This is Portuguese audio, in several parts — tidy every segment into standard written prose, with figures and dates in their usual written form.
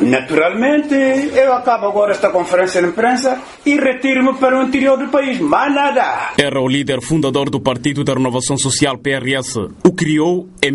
Naturalmente, eu acabo agora esta conferência de imprensa e retiro-me para o interior do país. Mais nada. Era o líder fundador do Partido da Renovação Social, PRS. O criou em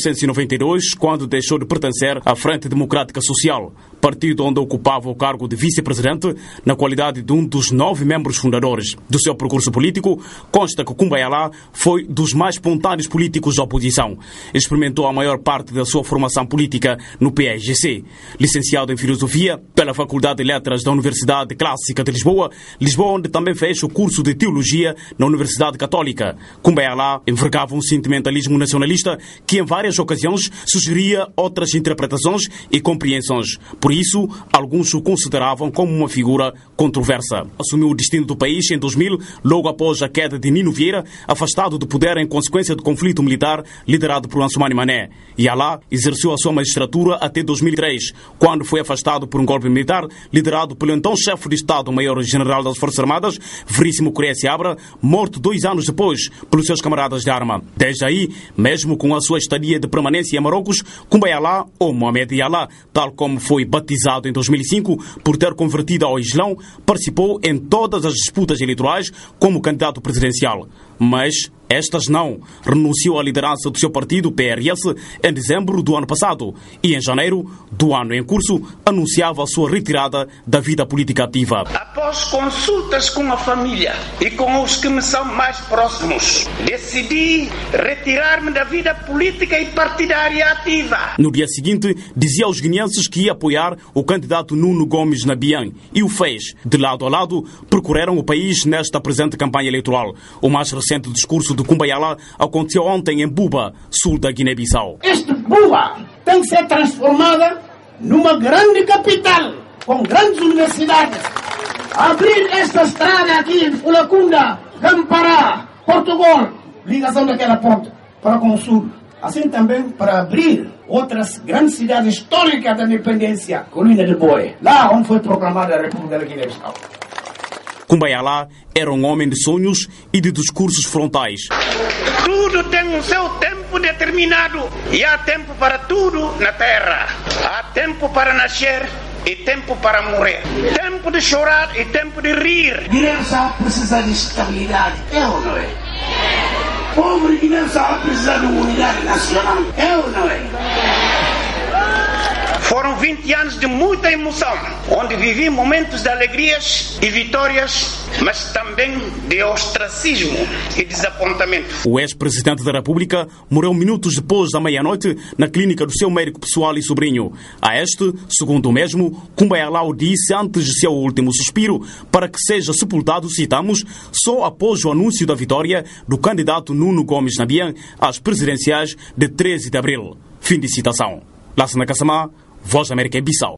1992, quando deixou de pertencer à Frente Democrática Social, partido onde ocupava o cargo de vice-presidente na qualidade de um dos 9 membros fundadores. Do seu percurso político, consta que Kumbaya foi dos mais espontâneos políticos da oposição. Experimentou a maior parte da sua formação política no PSGC. Licenciado em Filosofia pela Faculdade de Letras da Universidade Clássica de Lisboa, onde também fez o curso de Teologia na Universidade Católica. Kumbaya envergava um sentimentalismo nacionalista que em várias ocasiões sugeria outras interpretações e compreensões. Por isso, alguns o consideravam como uma figura controversa. Assumiu o destino do país em 2000, logo após a queda de Nino Vieira, afastado do poder em consequência do conflito militar liderado por Ansoumani Mané. E Alá exerceu a sua magistratura até 2003, quando foi afastado por um golpe militar liderado pelo então chefe de Estado-Maior-General das Forças Armadas, Veríssimo Correa Seabra, morto 2 anos depois pelos seus camaradas de arma. Desde aí, mesmo com a sua estadia de permanência em Marrocos, Kumbaya ou Mohamed Alá, tal como foi batizado em 2005 por ter convertido ao Islão, participou em todas as disputas eleitorais como candidato presidencial. Mas estas não. Renunciou à liderança do seu partido, PRS, em dezembro do ano passado e em janeiro do ano em curso anunciava a sua retirada da vida política ativa. Após consultas com a família e com os que me são mais próximos, decidi retirar-me da vida política e partidária ativa. No dia seguinte, dizia aos guineenses que ia apoiar o candidato Nuno Gomes Nabian e o fez. De lado a lado, percorreram o país nesta presente campanha eleitoral. O mais recente discurso de Kumbaya aconteceu ontem em Buba, sul da Guiné-Bissau. Este Buba tem que ser transformada numa grande capital, com grandes universidades. Abrir esta estrada aqui em Fulacunda, Gampará, Portugal, ligação daquela ponta para com o sul. Assim também para abrir outras grandes cidades históricas da independência, Colina de Boi, lá onde foi proclamada a República da Guiné-Bissau. Kumbaya era um homem de sonhos e de discursos frontais. Tudo tem o seu tempo determinado e há tempo para tudo na terra. Há tempo para nascer e tempo para morrer. Tempo de chorar e tempo de rir. Guiné-Bissau precisa de estabilidade, é ou não é? O povo de Guiné-Bissau precisa de unidade nacional, é ou não é? Foram 20 anos de muita emoção, onde vivi momentos de alegrias e vitórias, mas também de ostracismo e desapontamento. O ex-presidente da República morreu minutos depois da meia-noite na clínica do seu médico pessoal e sobrinho. A este, segundo o mesmo, Kumbaya o disse antes de seu último suspiro para que seja sepultado, citamos, só após o anúncio da vitória do candidato Nuno Gomes Nabian às presidenciais de 13 de abril. Fim de citação. Lassana Kassamá, Voz da América, Bissau.